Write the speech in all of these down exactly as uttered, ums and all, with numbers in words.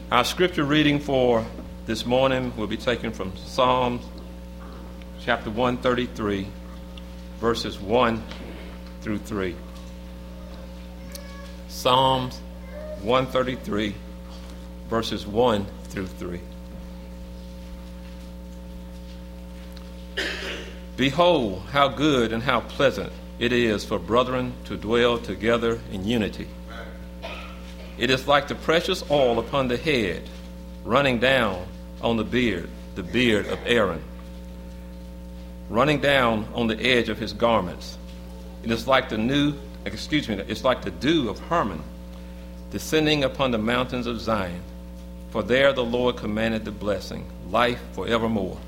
Our scripture reading for this morning will be taken from Psalms chapter one thirty-three, verses one through three. Psalms one thirty-three, verses one through three. Behold, how good and how pleasant it is for brethren to dwell together in unity. It is like the precious oil upon the head, running down on the beard, the beard of Aaron, running down on the edge of his garments. It is like the new, excuse me, it's like the dew of Hermon, descending upon the mountains of Zion. For there the Lord commanded the blessing, life forevermore.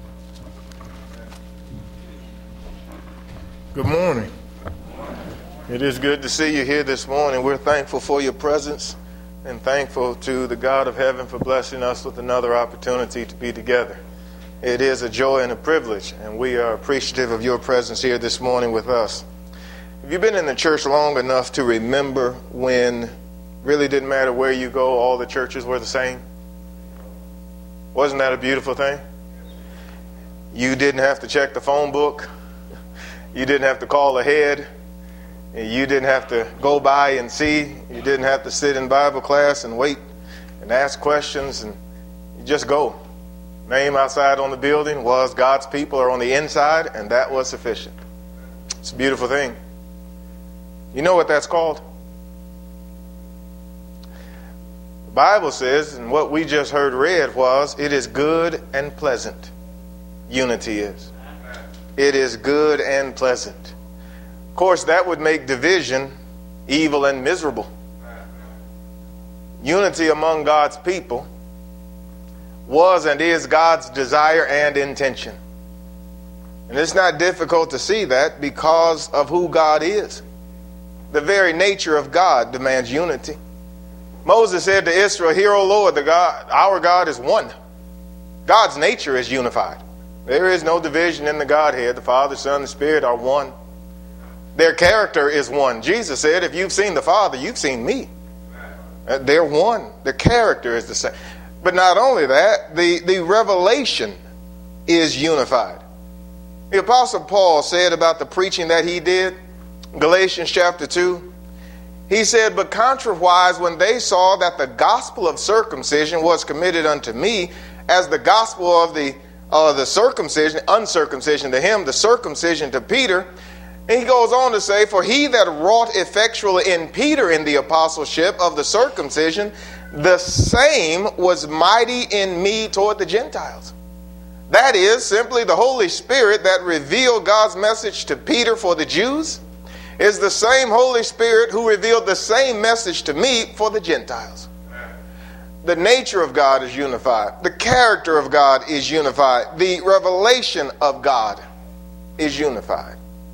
Good morning. It is good to see you here this morning. We're thankful for your presence and thankful to the God of heaven for blessing us with another opportunity to be together. It is a joy and a privilege, and we are appreciative of your presence here this morning with us. Have you been in the church long enough to remember when really didn't matter where you go, all the churches were the same? Wasn't that a beautiful thing? You didn't have to check the phone book. You didn't have to call ahead. You didn't have to go by and see. You didn't have to sit in Bible class and wait and ask questions. And you just go. Name outside on the building was God's people are on the inside, and that was sufficient. It's a beautiful thing. You know what that's called? The Bible says, and what we just heard read was, it is good and pleasant. Unity is. It is good and pleasant. Of course, that would make division evil and miserable. Unity among God's people was and is God's desire and intention. And it's not difficult to see that because of who God is. The very nature of God demands unity. Moses said to Israel, "Hear, O Lord, the God, our God is one." God's nature is unified. There is no division in the Godhead. The Father, Son, and Spirit are one. Their character is one. Jesus said, if you've seen the Father, you've seen me. They're one. Their character is the same. But not only that, the, the revelation is unified. The Apostle Paul said about the preaching that he did, Galatians chapter two, he said, "But contrariwise, when they saw that the gospel of circumcision was committed unto me, as the gospel of the uh, the circumcision, uncircumcision to him, the circumcision to Peter." And he goes on to say, "For he that wrought effectually in Peter in the apostleship of the circumcision, the same was mighty in me toward the Gentiles." That is simply the Holy Spirit that revealed God's message to Peter for the Jews is the same Holy Spirit who revealed the same message to me for the Gentiles. The nature of God is unified. The character of God is unified. The revelation of God is unified.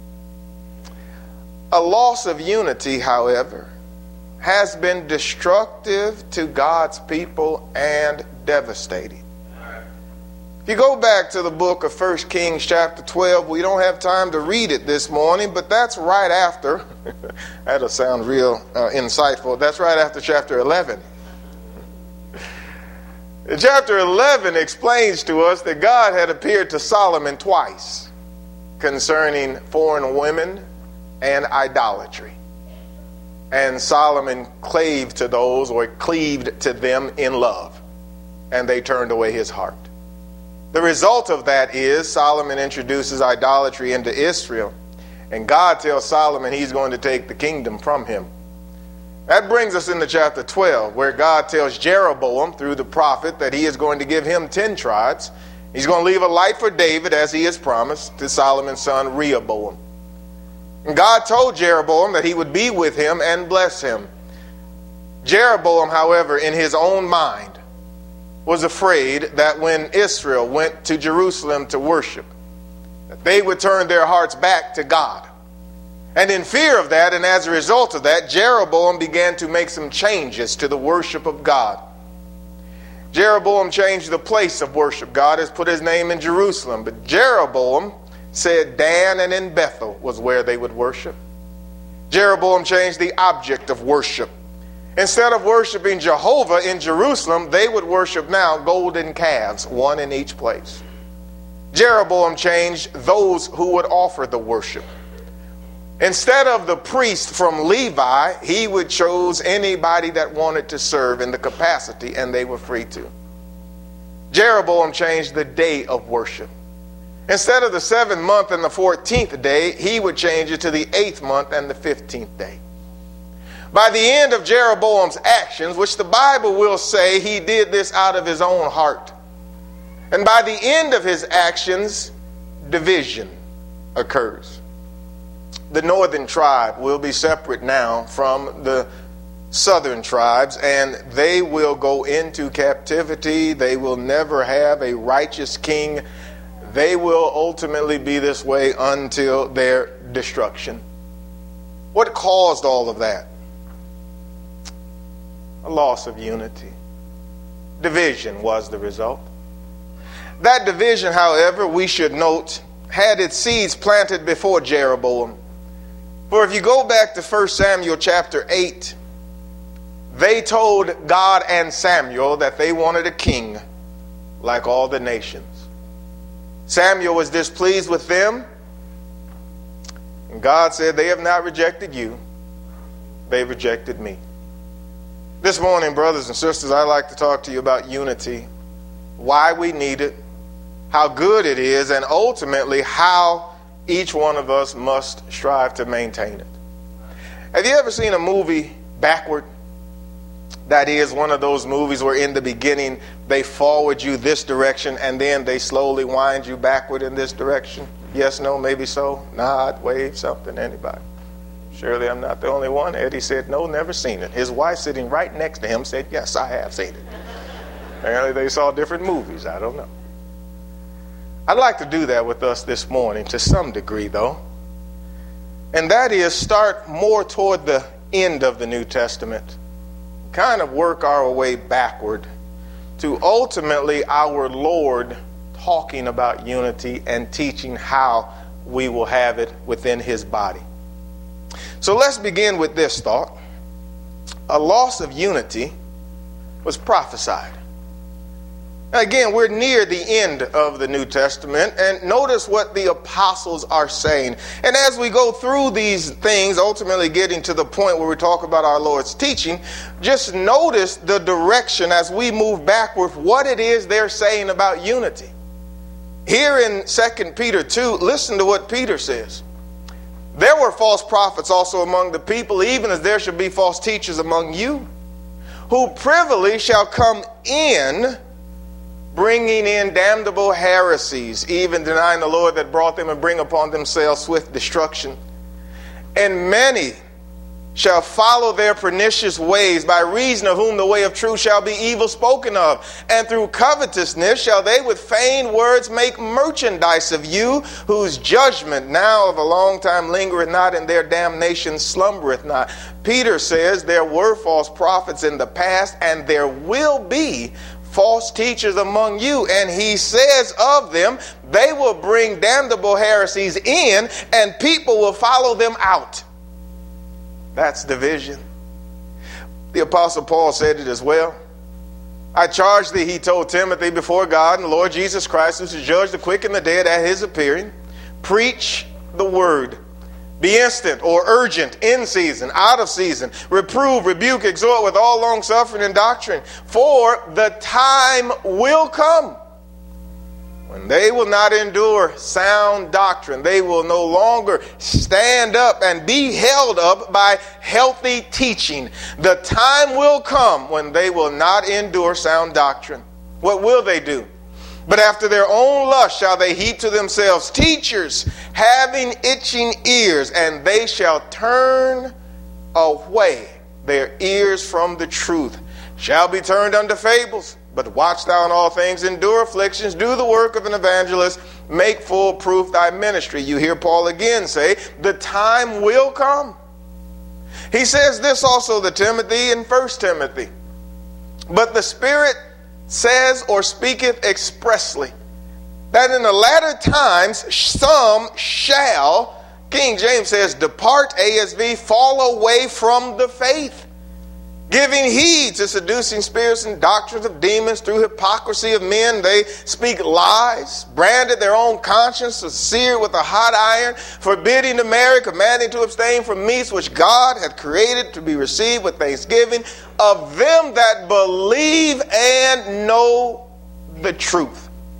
A loss of unity, however, has been destructive to God's people and devastating. If you go back to the book of First Kings chapter twelve, we don't have time to read it this morning, but that's right after, that'll sound real uh, insightful, that's right after chapter eleven. Chapter eleven explains to us that God had appeared to Solomon twice concerning foreign women and idolatry. And Solomon clave to those, or cleaved to them in love, and they turned away his heart. The result of that is Solomon introduces idolatry into Israel, and God tells Solomon he's going to take the kingdom from him. That brings us into chapter twelve, where God tells Jeroboam through the prophet that he is going to give him ten tribes. He's going to leave a light for David, as he has promised, to Solomon's son Rehoboam. And God told Jeroboam that he would be with him and bless him. Jeroboam, however, in his own mind, was afraid that when Israel went to Jerusalem to worship, that they would turn their hearts back to God. And in fear of that, and as a result of that, Jeroboam began to make some changes to the worship of God. Jeroboam changed the place of worship. God has put his name in Jerusalem, but Jeroboam said Dan and in Bethel was where they would worship. Jeroboam changed the object of worship. Instead of worshiping Jehovah in Jerusalem, they would worship now golden calves, one in each place. Jeroboam changed those who would offer the worship. Instead of the priest from Levi, he would choose anybody that wanted to serve in the capacity, and they were free to. Jeroboam changed the day of worship. Instead of the seventh month and the fourteenth day, he would change it to the eighth month and the fifteenth day. By the end of Jeroboam's actions, which the Bible will say he did this out of his own heart, and by the end of his actions, division occurs. The northern tribe will be separate now from the southern tribes, and they will go into captivity. They will never have a righteous king. They will ultimately be this way until their destruction. What caused all of that? A loss of unity. Division was the result. That division, however, we should note, had its seeds planted before Jeroboam. For if you go back to First Samuel chapter eight, they told God and Samuel that they wanted a king like all the nations. Samuel was displeased with them, and God said, they have not rejected you, they rejected me. This morning, brothers and sisters, I'd like to talk to you about unity, why we need it, how good it is, and ultimately how each one of us must strive to maintain it. Have you ever seen a movie backward? That is one of those movies where in the beginning they forward you this direction and then they slowly wind you backward in this direction. Yes, no, maybe so. Nod, wave, something, anybody. Surely I'm not the only one. Eddie said, no, never seen it. His wife sitting right next to him said, yes, I have seen it. Apparently they saw different movies. I don't know. I'd like to do that with us this morning to some degree, though. And that is start more toward the end of the New Testament. Kind of work our way backward to ultimately our Lord talking about unity and teaching how we will have it within his body. So let's begin with this thought. A loss of unity was prophesied. Again, we're near the end of the New Testament, and notice what the apostles are saying. And as we go through these things, ultimately getting to the point where we talk about our Lord's teaching, just notice the direction as we move backward, what it is they're saying about unity. Here in Second Peter two, listen to what Peter says. There were false prophets also among the people, even as there should be false teachers among you, who privily shall come in, bringing in damnable heresies, even denying the Lord that brought them, and bring upon themselves swift destruction. And many shall follow their pernicious ways, by reason of whom the way of truth shall be evil spoken of. And through covetousness shall they with feigned words make merchandise of you, whose judgment now of a long time lingereth not, and their damnation slumbereth not. Peter says there were false prophets in the past, and there will be false teachers among you, and he says of them, they will bring damnable heresies in, and people will follow them out. That's division. The Apostle Paul said it as well. I charge thee, he told Timothy, before God and the Lord Jesus Christ, who shall judge the quick and the dead at his appearing, preach the word. Be instant or urgent, in season, out of season. Reprove, rebuke, exhort with all long suffering and doctrine. For the time will come when they will not endure sound doctrine. They will no longer stand up and be held up by healthy teaching. The time will come when they will not endure sound doctrine. What will they do? But after their own lust shall they heap to themselves teachers having itching ears, and they shall turn away their ears from the truth, shall be turned unto fables. But watch thou in all things, endure afflictions, do the work of an evangelist, make full proof thy ministry. You hear Paul again say, the time will come. He says this also to Timothy in First Timothy. But the Spirit says or speaketh expressly that in the latter times some shall, King James says, depart, A S V, fall away from the faith, Giving heed to seducing spirits and doctrines of demons, through hypocrisy of men they speak lies, branded their own conscience to sear with a hot iron, forbidding to marry, commanding to abstain from meats which God had created to be received with thanksgiving of them that believe and know the truth.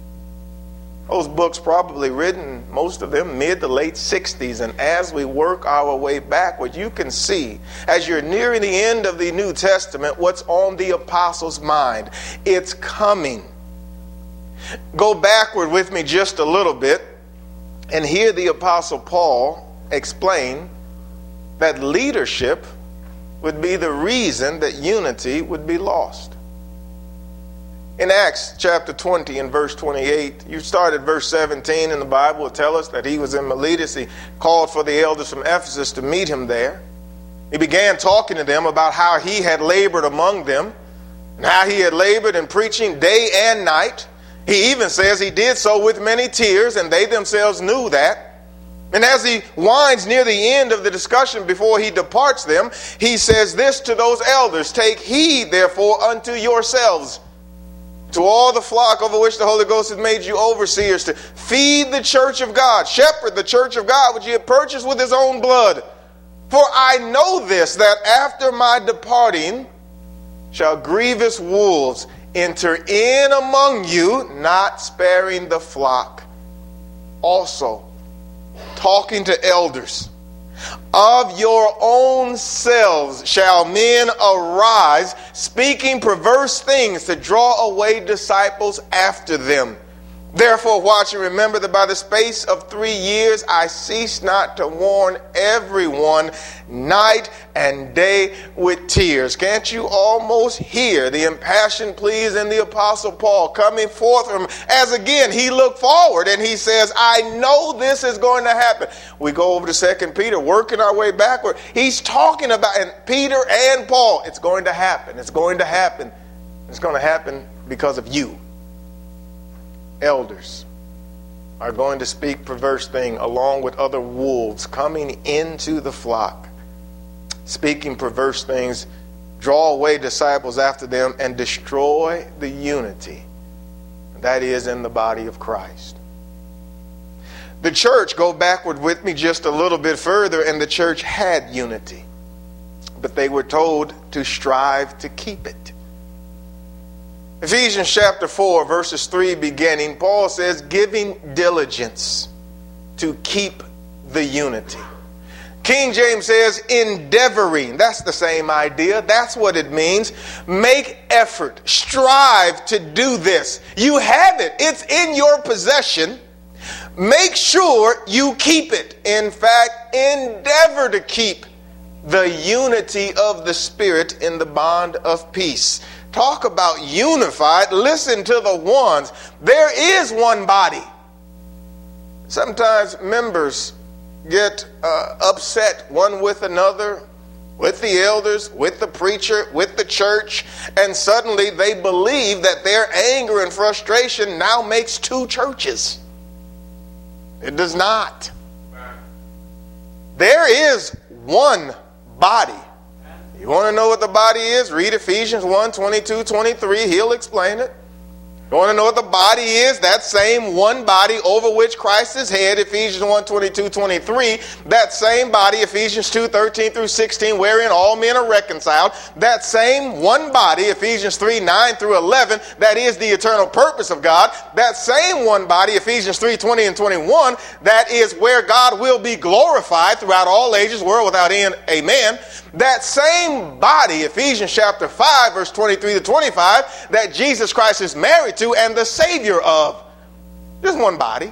Those books probably written, most of them, mid to late sixties. And as we work our way backward, you can see, as you're nearing the end of the New Testament, what's on the apostles' mind. It's coming. Go backward with me just a little bit and hear the apostle Paul explain that leadership would be the reason that unity would be lost. In Acts chapter twenty and verse twenty-eight, you started verse seventeen in the Bible will tell us that he was in Miletus. He called for the elders from Ephesus to meet him there. He began talking to them about how he had labored among them and how he had labored in preaching day and night. He even says he did so with many tears, and they themselves knew that. And as he winds near the end of the discussion before he departs them, he says this to those elders: "Take heed therefore unto yourselves, to all the flock over which the Holy Ghost has made you overseers, to feed the church of God, shepherd the church of God, which he had purchased with his own blood. For I know this, that after my departing shall grievous wolves enter in among you, not sparing the flock." Also, talking to elders, "Of your own selves shall men arise, speaking perverse things to draw away disciples after them. Therefore watch and remember that by the space of three years I cease not to warn everyone night and day with tears." Can't you almost hear the impassioned pleas in the Apostle Paul coming forth from, as again he looked forward and he says, I know this is going to happen. We go over to Second Peter, working our way backward. He's talking about, and Peter and Paul, it's going to happen. It's going to happen. It's going to happen because of you. Elders are going to speak perverse things along with other wolves coming into the flock, speaking perverse things, draw away disciples after them, and destroy the unity that is in the body of Christ. The church, go backward with me just a little bit further, and the church had unity, but they were told to strive to keep it. Ephesians chapter four, verses three beginning, Paul says, "Giving diligence to keep the unity." King James says, endeavoring. That's the same idea. That's what it means. Make effort. Strive to do this. You have it. It's in your possession. Make sure you keep it. In fact, endeavor to keep the unity of the Spirit in the bond of peace. Talk about unified. Listen to the ones. There is one body. Sometimes members get uh, upset one with another, with the elders, with the preacher, with the church, and suddenly they believe that their anger and frustration now makes two churches. It does not. There is one body. You want to know what the body is? Read Ephesians one, twenty-two, twenty-three. He'll explain it. You want to know what the body is? That same one body over which Christ is head, Ephesians one, twenty-two, twenty-three. That same body, Ephesians two, thirteen through sixteen, wherein all men are reconciled. That same one body, Ephesians three, nine through eleven, that is the eternal purpose of God. That same one body, Ephesians three, twenty and twenty-one, that is where God will be glorified throughout all ages, world without end, amen. That same body, Ephesians chapter five, verse twenty-three to twenty-five, that Jesus Christ is married to and the Savior of. There's one body.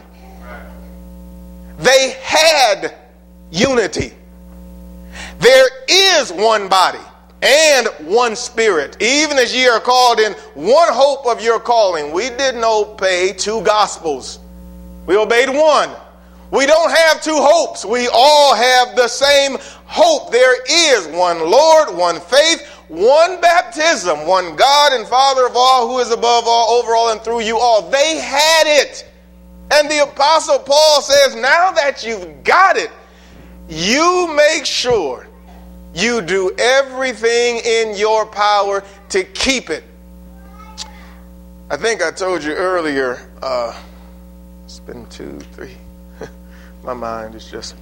They had unity. There is one body and one Spirit, even as ye are called in one hope of your calling. We didn't obey two gospels. We obeyed one. We don't have two hopes. We all have the same hope. There is one Lord, one faith, one baptism, one God and Father of all, who is above all, over all, and through you all. They had it. And the Apostle Paul says, now that you've got it, you make sure you do everything in your power to keep it. I think I told you earlier, uh, it's been two, three. My mind is just,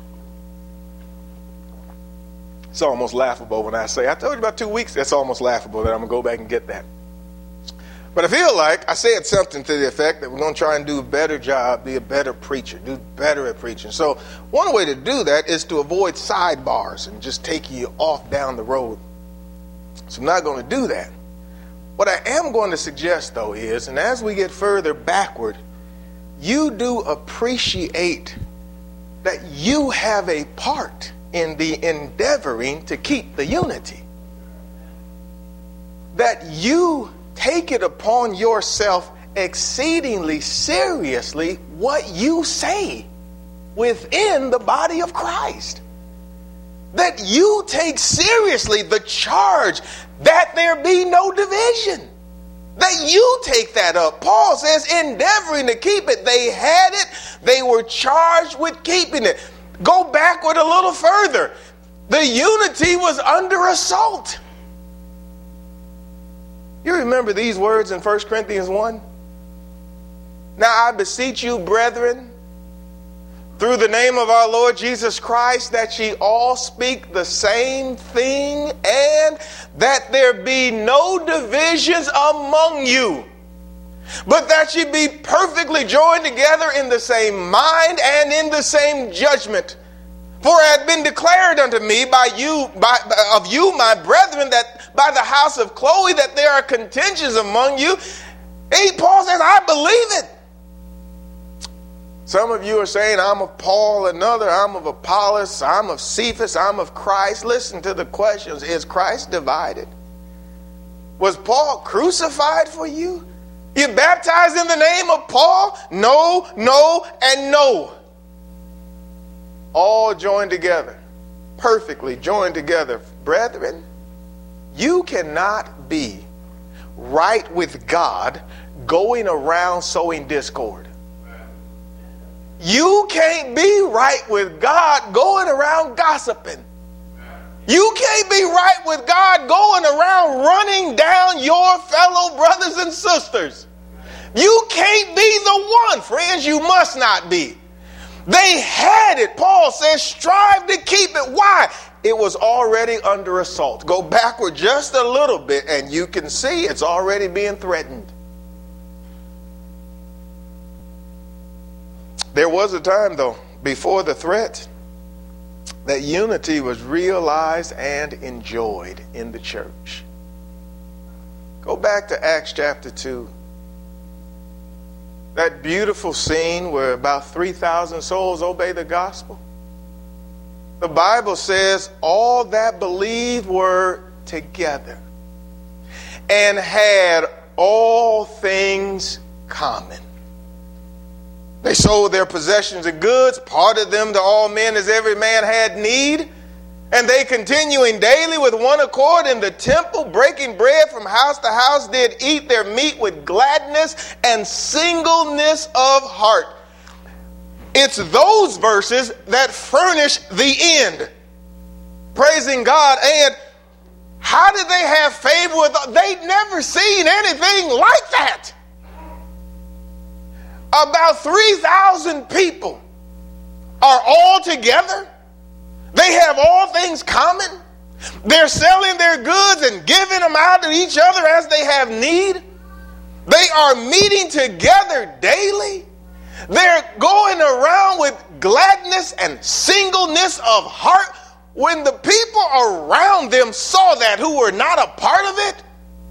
it's almost laughable when I say, I told you about two weeks, that's almost laughable that I'm going to go back and get that. But I feel like I said something to the effect that we're going to try and do a better job, be a better preacher, do better at preaching. So one way to do that is to avoid sidebars and just take you off down the road. So I'm not going to do that. What I am going to suggest, though, is, and as we get further backward, you do appreciate that you have a part in the endeavoring to keep the unity. That you take it upon yourself exceedingly seriously what you say within the body of Christ. That you take seriously the charge that there be no division. That you take that up. Paul says, endeavoring to keep it. They had it. They were charged with keeping it. Go backward a little further. The unity was under assault. You remember these words in First Corinthians one? Now I beseech you, brethren, through the name of our Lord Jesus Christ, that ye all speak the same thing, and that there be no divisions among you, but that ye be perfectly joined together in the same mind and in the same judgment. For it had been declared unto me by you, by, of you, my brethren, that by the house of Chloe, that there are contentions among you. Hey, Paul says, I believe it. Some of you are saying, I'm of Paul, another, I'm of Apollos, I'm of Cephas, I'm of Christ. Listen to the questions. Is Christ divided? Was Paul crucified for you? You baptized in the name of Paul? No, no, and no. All joined together, perfectly joined together. Brethren, you cannot be right with God going around sowing discord. You can't be right with God going around gossiping. You can't be right with God going around running down your fellow brothers and sisters. You can't be the one, friends. You must not be. They had it. Paul says, strive to keep it. Why? It was already under assault. Go backward just a little bit and you can see it's already being threatened. There was a time, though, before the threat, that unity was realized and enjoyed in the church. Go back to Acts chapter two. That beautiful scene where about three thousand souls obey the gospel. The Bible says all that believed were together and had all things common. They sold their possessions and goods, parted them to all men as every man had need. And they, continuing daily with one accord in the temple, breaking bread from house to house, did eat their meat with gladness and singleness of heart. It's those verses that furnish the end. Praising God. And how did they have favor with? They'd never seen anything like that. About three thousand people are all together. They have all things common. They're selling their goods and giving them out to each other as they have need. They are meeting together daily. They're going around with gladness and singleness of heart. When the people around them saw that who were not a part of it,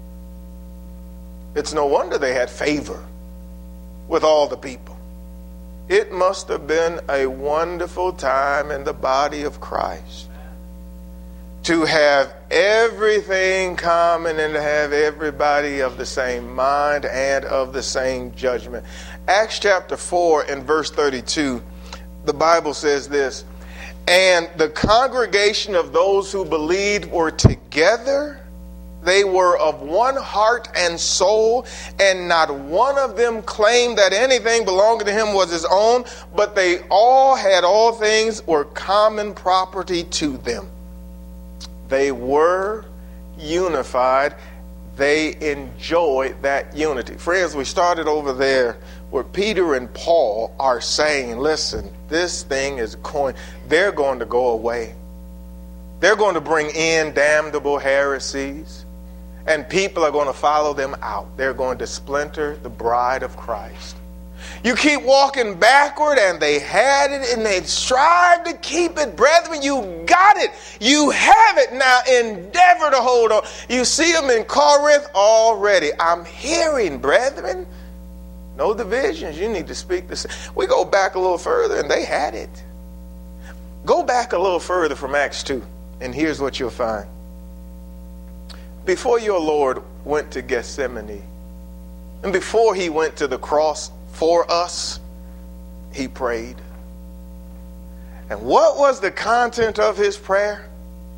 it's no wonder they had favor with all the people. It must have been a wonderful time in the body of Christ to have everything common and to have everybody of the same mind and of the same judgment. Acts chapter four and verse thirty-two, the Bible says this, and the congregation of those who believed were together. They were of one heart and soul, and not one of them claimed that anything belonging to him was his own, but they all had all things were common property to them. They were unified. They enjoyed that unity. Friends, we started over there where Peter and Paul are saying, listen, this thing is going, they're going to go away. They're going to bring in damnable heresies, and people are going to follow them out. They're going to splinter the bride of Christ. You keep walking backward, and they had it, and they strive to keep it. Brethren, you got it. You have it. Now endeavor to hold on. You see them in Corinth already. I'm hearing, brethren, no divisions. You need to speak this. We go back a little further, and they had it. Go back a little further from Acts two, and here's what you'll find. Before your Lord went to Gethsemane, and before he went to the cross for us, he prayed. And what was the content of his prayer?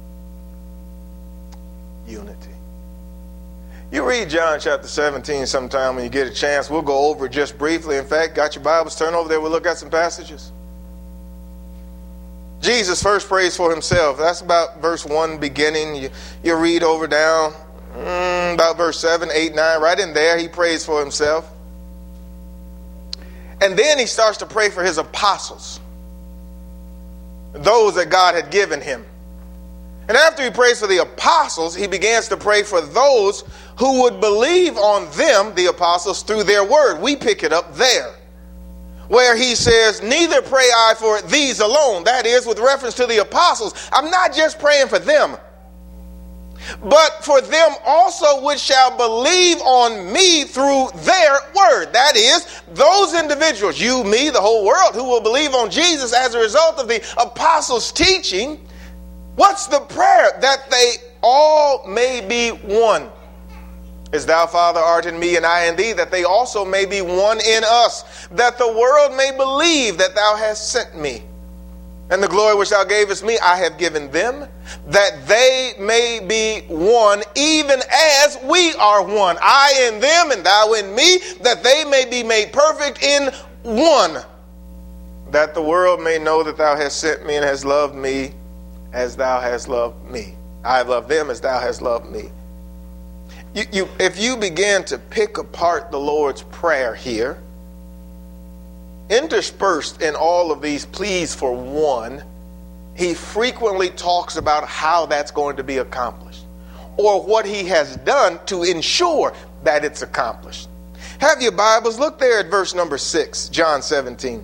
Unity. You read John chapter seventeen sometime when you get a chance. We'll go over it just briefly. In fact, got your Bibles? Turn over there. We'll look at some passages. Jesus first prays for himself. That's about verse one beginning. You, you read over down mm, about verse seven, eight, nine. Right in there, he prays for himself. And then he starts to pray for his apostles, those that God had given him. And after he prays for the apostles, he begins to pray for those who would believe on them, the apostles, through their word. We pick it up there, where he says, neither pray I for these alone. That is, with reference to the apostles. I'm not just praying for them, but for them also which shall believe on me through their word. That is, those individuals, you, me, the whole world, who will believe on Jesus as a result of the apostles' teaching. What's the prayer? That they all may be one. As thou, Father, art in me and I in thee, that they also may be one in us, that the world may believe that thou hast sent me. And the glory which thou gavest me, I have given them, that they may be one, even as we are one. I in them and thou in me, that they may be made perfect in one, that the world may know that thou hast sent me and hast loved me as thou hast loved me. I have loved them as thou hast loved me. You, you, if you begin to pick apart the Lord's Prayer here, interspersed in all of these pleas for one, he frequently talks about how that's going to be accomplished, or what he has done to ensure that it's accomplished. Have your Bibles, look there at verse number six, John seventeen.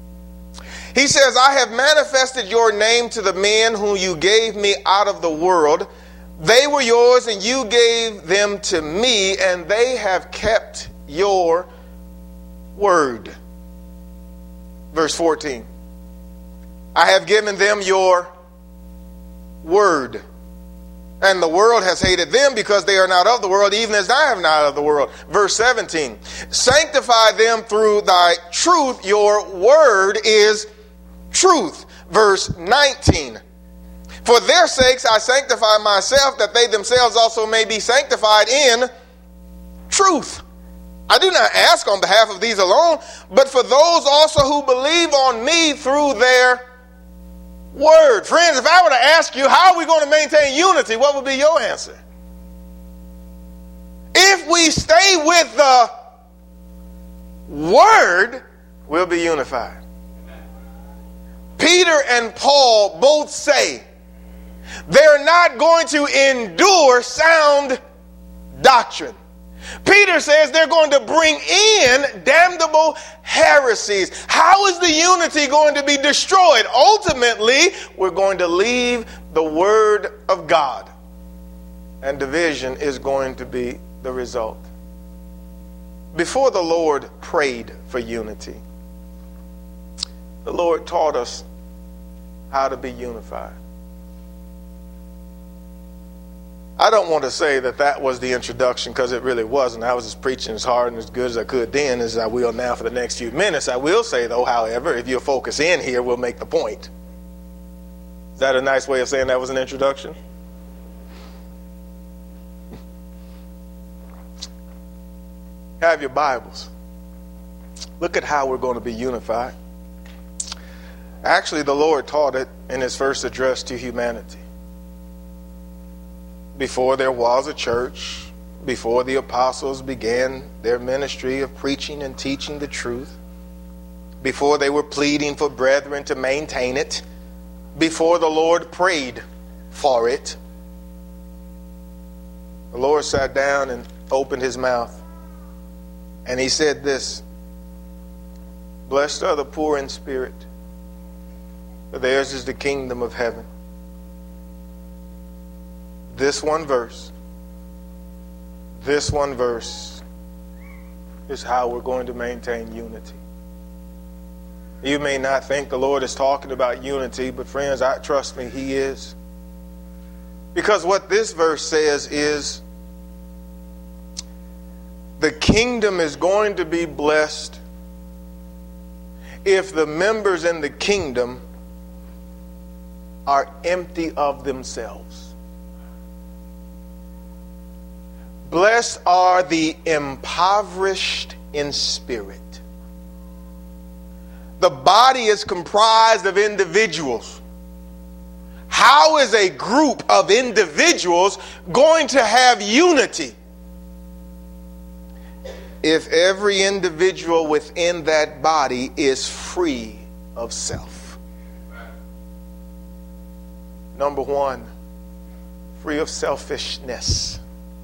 He says, I have manifested your name to the men whom you gave me out of the world. They were yours, and you gave them to me, and they have kept your word. Verse fourteen. I have given them your word, and the world has hated them because they are not of the world, even as I am not of the world. Verse seventeen. Sanctify them through thy truth. Your word is truth. Verse nineteen. For their sakes I sanctify myself, that they themselves also may be sanctified in truth. I do not ask on behalf of these alone, but for those also who believe on me through their word. Friends, if I were to ask you, how are we going to maintain unity, what would be your answer? If we stay with the word, we'll be unified. Peter and Paul both say they're not going to endure sound doctrine. Peter says they're going to bring in damnable heresies. How is the unity going to be destroyed? Ultimately, we're going to leave the word of God, and division is going to be the result. Before the Lord prayed for unity, the Lord taught us how to be unified. I don't want to say that that was the introduction, because it really wasn't. I was just preaching as hard and as good as I could then as I will now for the next few minutes. I will say, though, however, if you'll focus in here, we'll make the point. Is that a nice way of saying that was an introduction? Have your Bibles. Look at how we're going to be unified. Actually, the Lord taught it in his first address to humanity. before there was a church, before the apostles began their ministry of preaching and teaching the truth, before they were pleading for brethren to maintain it, before the Lord prayed for it, the Lord sat down and opened his mouth, and he said this: "Blessed are the poor in spirit, for theirs is the kingdom of heaven." This one verse, this one verse is how we're going to maintain unity. You may not think the Lord is talking about unity, but friends, I trust me, he is. Because what this verse says is, the kingdom is going to be blessed if the members in the kingdom are empty of themselves. Blessed are the impoverished in spirit. The body is comprised of individuals. How is a group of individuals going to have unity if every individual within that body is free of self? Number one, free of selfishness.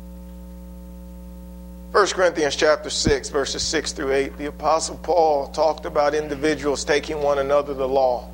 First Corinthians chapter six, verses six through eight, the Apostle Paul talked about individuals taking one another to law.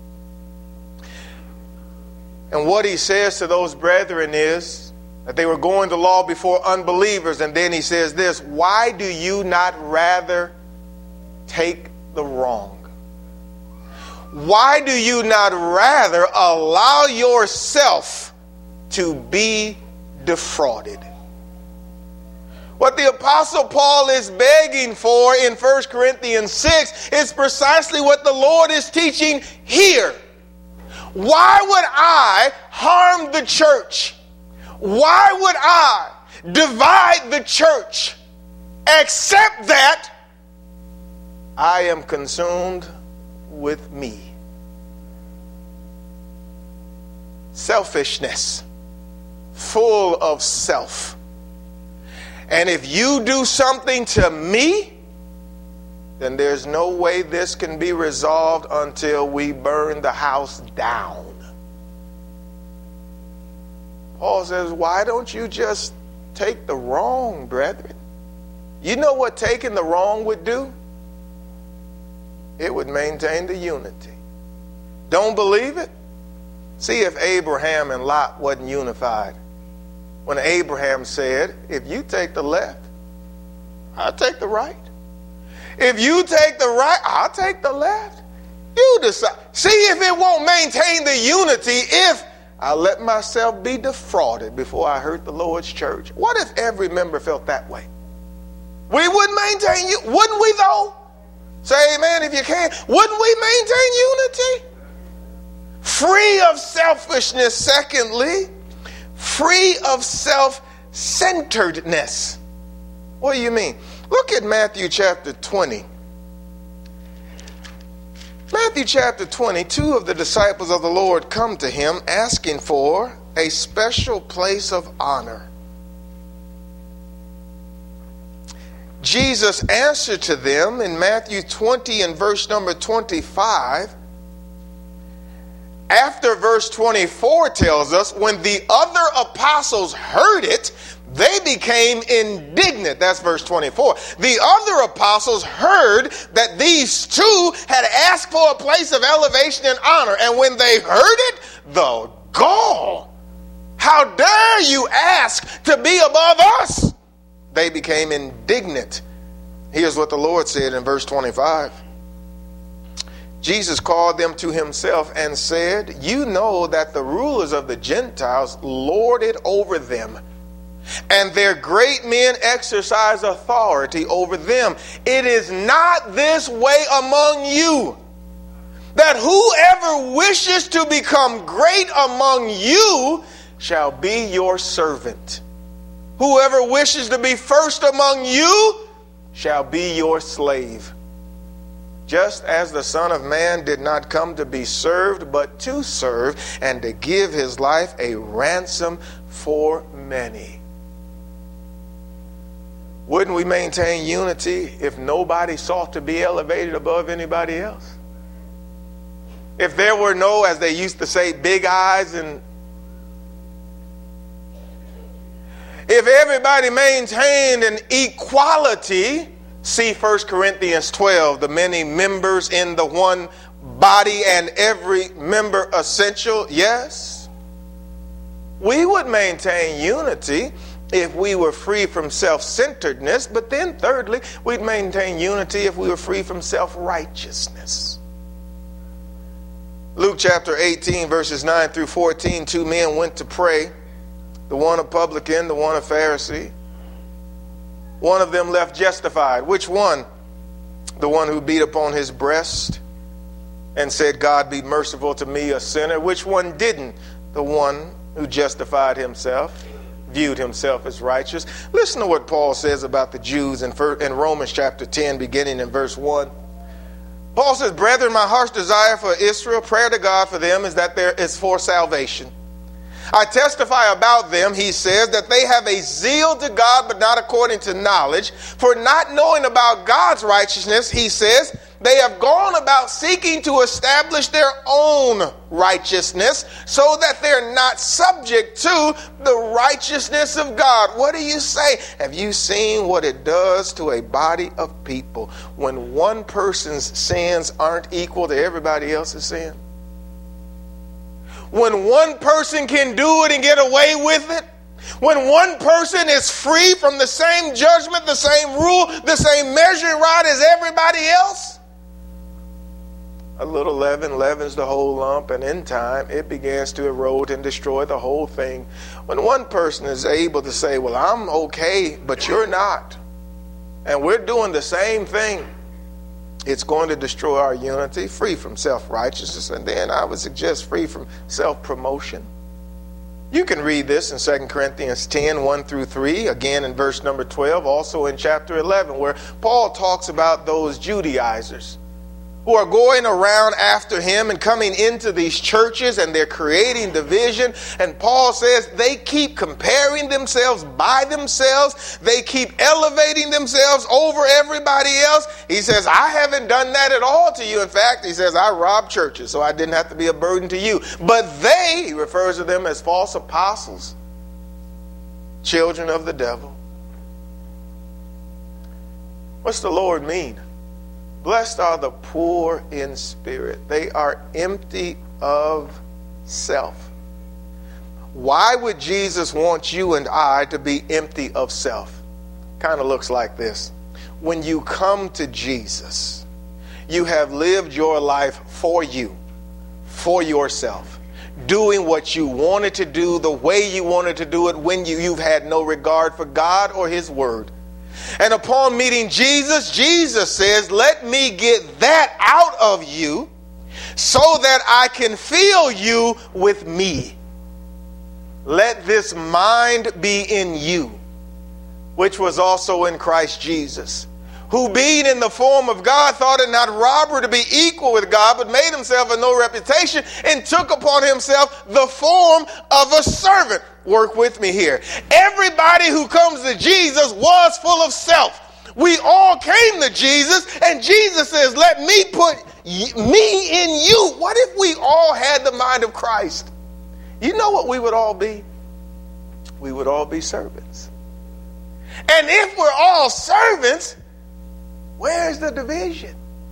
And what he says to those brethren is that they were going to law before unbelievers. And then he says this: why do you not rather take the wrong? Why do you not rather allow yourself to be defrauded? What the Apostle Paul is begging for in First Corinthians six is precisely what the Lord is teaching here. Why would I harm the church? Why would I divide the church, except that I am consumed with me? Selfishness, full of self. And if you do something to me, then there's no way this can be resolved until we burn the house down. Paul says, why don't you just take the wrong, brethren? You know what taking the wrong would do? It would maintain the unity. Don't believe it? See if Abraham and Lot wasn't unified. When Abraham said, if you take the left, I'll take the right. If you take the right, I'll take the left. You decide. See if it won't maintain the unity if I let myself be defrauded before I hurt the Lord's church. What if every member felt that way? We would maintain you, wouldn't we though? Say amen if you can. Wouldn't we maintain unity? Free of selfishness, secondly. Free of self-centeredness. What do you mean? Look at Matthew chapter twenty. Matthew chapter twenty, two of the disciples of the Lord come to him asking for a special place of honor. Jesus answered to them in Matthew twenty and verse number twenty-five. After verse twenty-four tells us, when the other apostles heard it, they became indignant. That's verse twenty-four. The other apostles heard that these two had asked for a place of elevation and honor. And when they heard it, the gall. How dare you ask to be above us? They became indignant. Here's what the Lord said in verse twenty-five. Jesus called them to himself and said, you know that the rulers of the Gentiles lord it over them, and their great men exercise authority over them. It is not this way among you, that whoever wishes to become great among you shall be your servant. Whoever wishes to be first among you shall be your slave. Just as the Son of Man did not come to be served, but to serve, and to give his life a ransom for many. Wouldn't we maintain unity if nobody sought to be elevated above anybody else? If there were no, as they used to say, big eyes, and if everybody maintained an equality, see First Corinthians twelve, the many members in the one body and every member essential, yes, we would maintain unity if we were free from self-centeredness. But then thirdly, we'd maintain unity if we were free from self-righteousness. Luke chapter eighteen, verses nine through fourteen, two men went to pray, the one a publican, the one a Pharisee. One of them left justified. Which one? The one who beat upon his breast and said, God be merciful to me, a sinner. Which one didn't? The one who justified himself, viewed himself as righteous. Listen to what Paul says about the Jews in Romans chapter ten, beginning in verse one. Paul says, brethren, my heart's desire for Israel, prayer to God for them, is that there is for salvation. I testify about them, he says, that they have a zeal to God, but not according to knowledge. For not knowing about God's righteousness, he says, they have gone about seeking to establish their own righteousness, so that they're not subject to the righteousness of God. What do you say? Have you seen what it does to a body of people when one person's sins aren't equal to everybody else's sin? When one person can do it and get away with it, when one person is free from the same judgment, the same rule, the same measuring rod as everybody else, a little leaven leavens the whole lump, and in time it begins to erode and destroy the whole thing. When one person is able to say, well, I'm okay, but you're not, and we're doing the same thing, it's going to destroy our unity, free from self-righteousness, and then I would suggest free from self-promotion. You can read this in Second Corinthians ten, one through three, again in verse number twelve, also in chapter eleven, where Paul talks about those Judaizers who are going around after him and coming into these churches, and they're creating division. And Paul says they keep comparing themselves by themselves. They keep elevating themselves over everybody else. He says, I haven't done that at all to you. In fact, he says, I robbed churches, so I didn't have to be a burden to you. But they, he refers to them as false apostles, children of the devil. What's the Lord mean? Blessed are the poor in spirit. They are empty of self. Why would Jesus want you and I to be empty of self? Kind of looks like this. When you come to Jesus, you have lived your life for you, for yourself, doing what you wanted to do, the way you wanted to do it, when you, you've had no regard for God or his word. And upon meeting Jesus, Jesus says, let me get that out of you so that I can fill you with me. Let this mind be in you, which was also in Christ Jesus, who being in the form of God thought it not robbery to be equal with God, but made himself of no reputation and took upon himself the form of a servant. Work with me here. Everybody who comes to Jesus was full of self. We all came to Jesus, and Jesus says, let me put me in you. What if we all had the mind of Christ? You know what we would all be? We would all be servants. And if we're all servants, where's the division?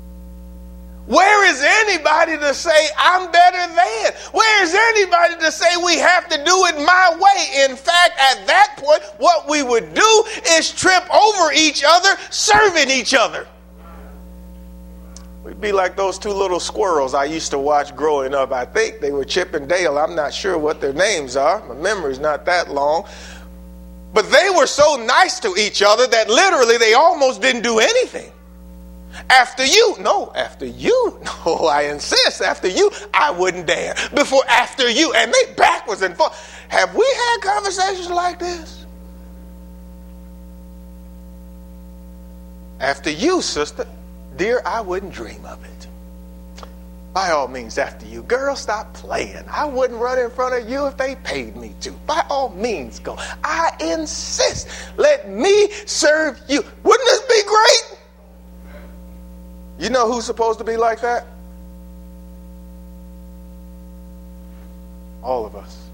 Where is anybody to say, I'm better than? Where is anybody to say we have to do it my way? In fact, at that point, what we would do is trip over each other, serving each other. We'd be like those two little squirrels I used to watch growing up. I think they were Chip and Dale. I'm not sure what their names are. My memory's not that long. But they were so nice to each other that literally they almost didn't do anything. After you, no, after you, no, I insist, after you, I wouldn't dare. Before, after you, and they backwards and forth. Have we had conversations like this? After you, sister, dear, I wouldn't dream of it. by all means after you. Girl, stop playing. I wouldn't run in front of you if they paid me to. By all means, go. I insist. Let me serve you. Wouldn't this be great? You know who's supposed to be like that? All of us.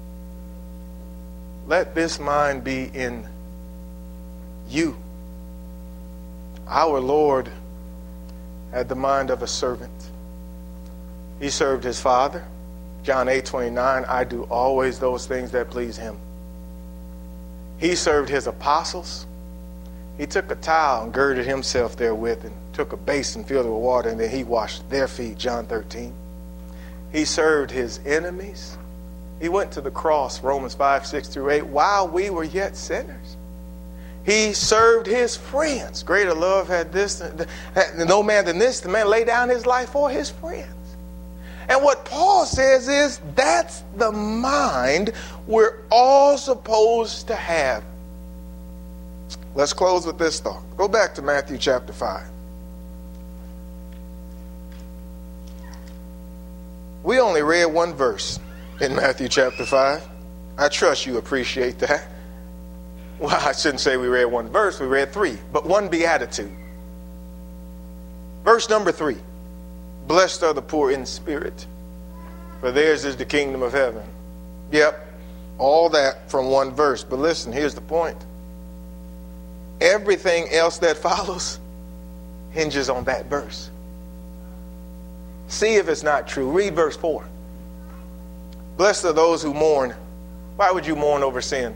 Let this mind be in you. Our Lord had the mind of a servant. He served his Father. John eight twenty-nine, I do always those things that please him. He served his apostles. He took a towel and girded himself therewith and took a basin filled with water, and then he washed their feet, John thirteen. He served his enemies. He went to the cross, Romans five, six through eight, while we were yet sinners. He served his friends. Greater love had this, had no man than this, the man lay down his life for his friends. And what Paul says is that's the mind we're all supposed to have. Let's close with this thought. Go back to Matthew chapter five. We only read one verse in Matthew chapter five. I trust you appreciate that. Well, I shouldn't say we read one verse, we read three, but one beatitude. Verse number three. Blessed are the poor in spirit, for theirs is the kingdom of heaven. Yep, all that from one verse. But listen, here's the point. Everything else that follows hinges on that verse. See if it's not true. Read verse four. Blessed are those who mourn. Why would you mourn over sin?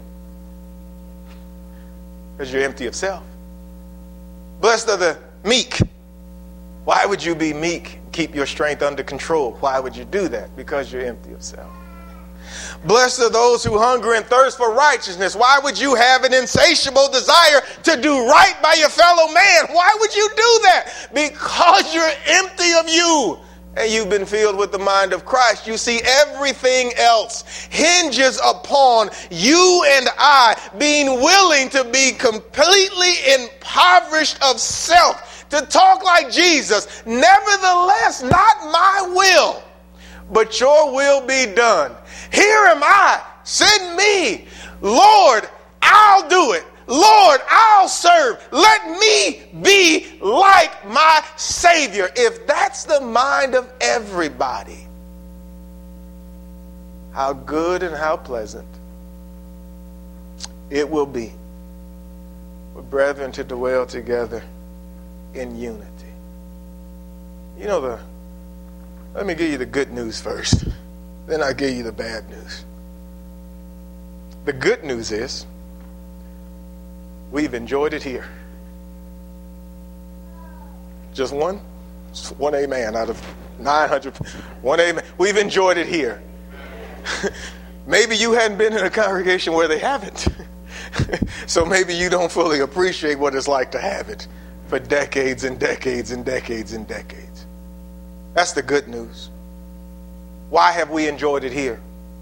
Because you're empty of self. Blessed are the meek. Why would you be meek? Keep your strength under control. Why would you do that? Because you're empty of self. Blessed are those who hunger and thirst for righteousness. Why would you have an insatiable desire to do right by your fellow man? Why would you do that? Because you're empty of you. And you've been filled with the mind of Christ. You see, everything else hinges upon you and I being willing to be completely impoverished of self, to talk like Jesus. Nevertheless, not my will, but your will be done. Here am I. Send me. Lord, I'll do it. Lord, I'll serve. Let me be like my Savior. If that's the mind of everybody, how good and how pleasant it will be for brethren to dwell together in unity. You know, the let me give you the good news first. Then I'll give you the bad news. The good news is we've enjoyed it here. Just one? One amen out of nine hundred. One amen. We've enjoyed it here. Maybe you hadn't been in a congregation where they haven't. So maybe you don't fully appreciate what it's like to have it for decades and decades and decades and decades. That's the good news. Why have we enjoyed it here?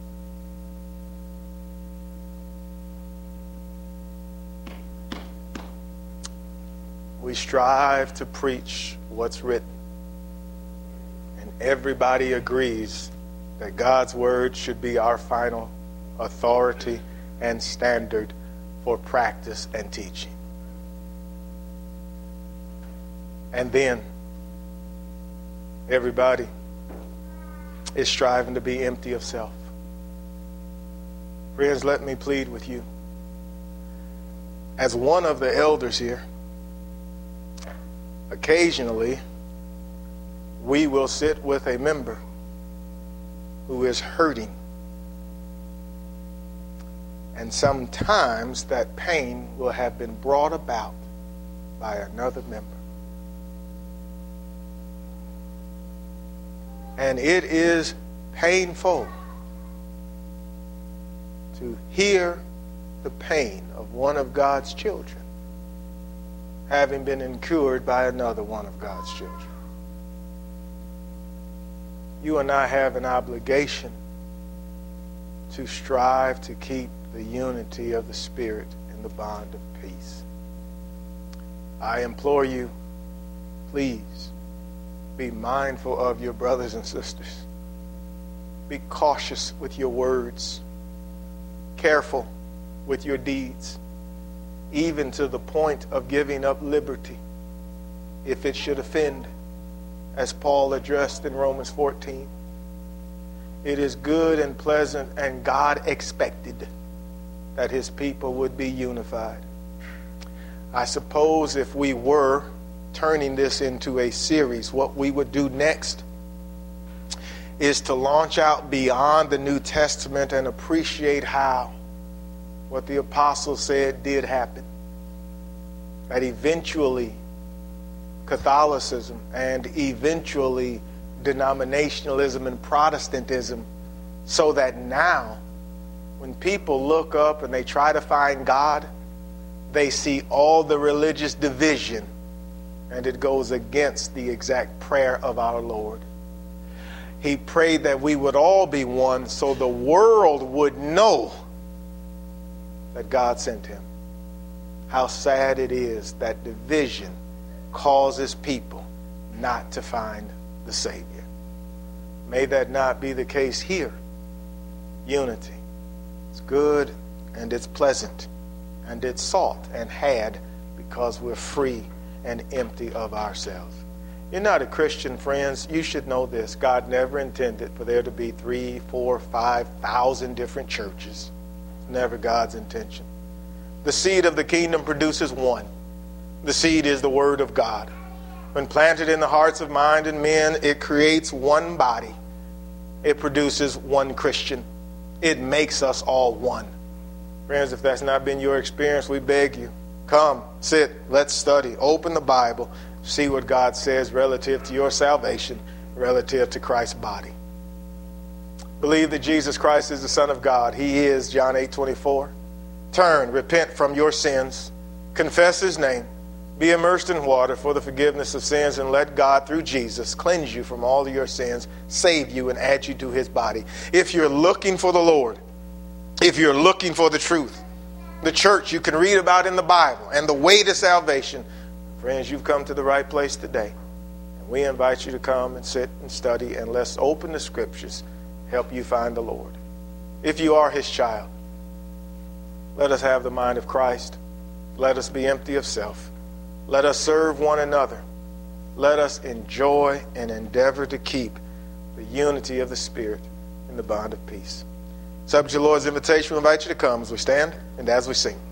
We strive to preach what's written. And everybody agrees that God's word should be our final authority and standard for practice and teaching. And then everybody is striving to be empty of self. Friends, let me plead with you. As one of the elders here, occasionally we will sit with a member who is hurting. And sometimes that pain will have been brought about by another member. And it is painful to hear the pain of one of God's children having been incurred by another one of God's children. You and I have an obligation to strive to keep the unity of the Spirit in the bond of peace. I implore you, please, Be mindful of your brothers and sisters. Be cautious with your words. Careful with your deeds. Even to the point of giving up liberty if it should offend, as Paul addressed in Romans fourteen. It is good and pleasant, and God expected that his people would be unified. I suppose if we were turning this into a series, what we would do next is to launch out beyond the New Testament and appreciate how what the apostles said did happen. That eventually Catholicism and eventually denominationalism and Protestantism, so that now when people look up and they try to find God, they see all the religious division, and it goes against the exact prayer of our Lord. He prayed that we would all be one so the world would know that God sent him. How sad it is that division causes people not to find the Savior. May that not be the case here. Unity. It's good and it's pleasant and it's salt and had because we're free and empty of ourselves. You're not a Christian, friends. You should know this. God never intended for there to be three, four, five thousand different churches. Never God's intention. The seed of the kingdom produces one. The seed is the word of God. When planted in the hearts of mind and men, it creates one body. It produces one Christian. It makes us all one. Friends, if that's not been your experience, we beg you, come, sit, let's study. Open the Bible. See what God says relative to your salvation, relative to Christ's body. Believe that Jesus Christ is the Son of God. He is, John eight twenty-four. Turn, repent from your sins, confess his name, be immersed in water for the forgiveness of sins, and let God, through Jesus, cleanse you from all of your sins, save you, and add you to his body. If you're looking for the Lord, if you're looking for the truth, the church you can read about in the Bible, and the way to salvation, friends, you've come to the right place today. And we invite you to come and sit and study, and let's open the scriptures, help you find the Lord. If you are his child, let us have the mind of Christ. Let us be empty of self. Let us serve one another. Let us enjoy and endeavor to keep the unity of the Spirit in the bond of peace. Subject to the Lord's invitation, we invite you to come as we stand and as we sing.